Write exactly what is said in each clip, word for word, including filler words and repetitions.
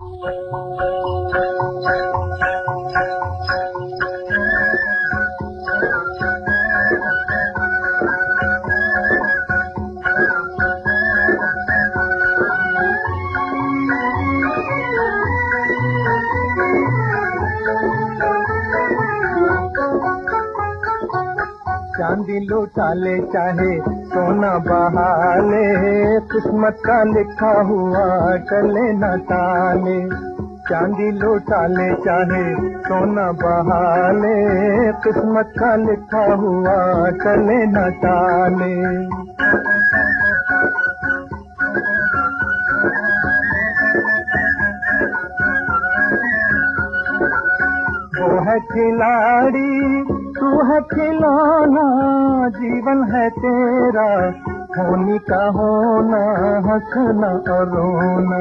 चांदी लुटा ले चाहे सोना बहा ले, किस्मत का लिखा हुआ चले न टाले। चांदी लुटा ले चाहे सोना बहा ले, किस्मत का लिखा हुआ चले न टाले। वो है खिलाड़ी तू है खिलौना, जीवन है तेरा होनी का होना, हंसना और रोना।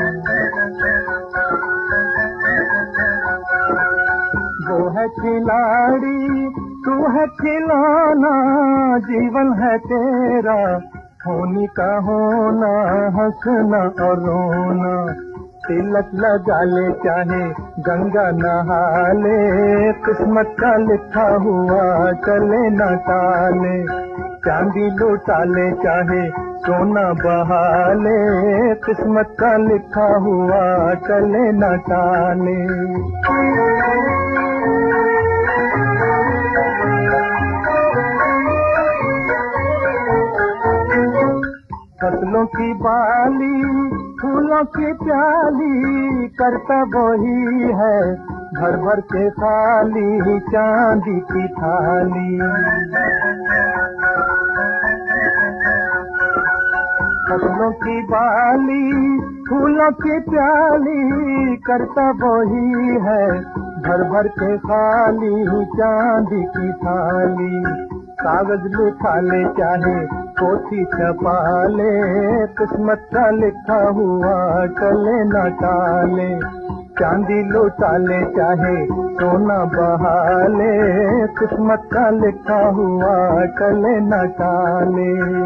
वो है खिलाड़ी तू है खिलौना, जीवन है तेरा होनी का होना, हंसना और रोना। तिलक लगा ले चाहे गंगा नहा ले, किस्मत का लिखा हुआ चले न टाले। चांदी लुटा ले चाहे सोना बहा ले, किस्मत का लिखा हुआ चले न टाले। फसलों की बाली फूलों की प्याली, करता वही है भर भर के खाली चांदी की थाली। फसलों की बाली फूलों की प्याली, करता वही है भर भर के खाली चांदी की थाली। कागज लिखा ले चाहे पोथी छपा ले, किस्मत का लिखा हुआ चले न टाले। चांदी लुटा ले चाहे सोना बहा ले, किस्मत का लिखा हुआ चले न टाले।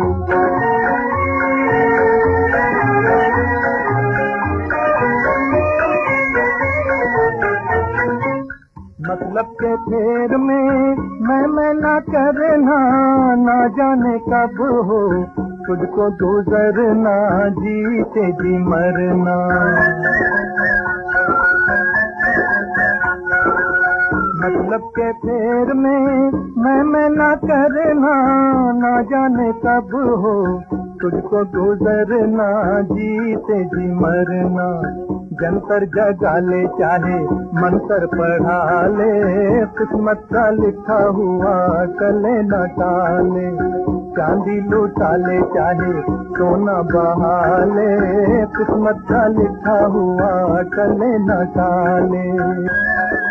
मतलब के फेर में मैं मैं ना करना, ना जाने कब हो तुझको गुजरना, जीते जी मरना। मतलब के फेर में मैं मैं ना करना, ना जाने कब हो तुझको गुजरना, जीते जी मरना। जंतर जगा ले चाहे मंत्र पढ़ा ले, किस्मत का लिखा हुआ चले न टाले। चांदी लुटा ले चाहे सोना बहा ले, किस्मत का लिखा हुआ चले न टाले।